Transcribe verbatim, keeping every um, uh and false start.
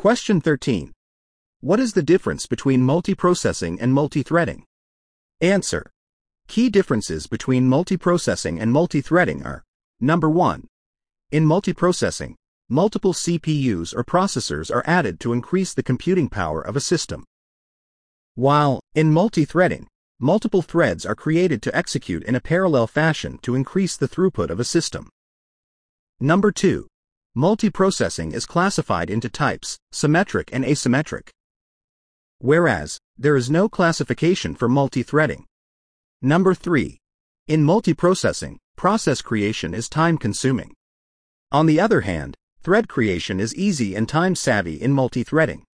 Question thirteen. What is the difference between multiprocessing and multithreading? Answer. Key differences between multiprocessing and multithreading are: Number one. In multiprocessing, multiple C P Us or processors are added to increase the computing power of a system. While, in multithreading, multiple threads are created to execute in a parallel fashion to increase the throughput of a system. Number two. Multiprocessing is classified into types, symmetric and asymmetric, whereas there is no classification for multithreading. Number three. In multiprocessing, process creation is time-consuming. On the other hand, thread creation is easy and time-savvy in multithreading.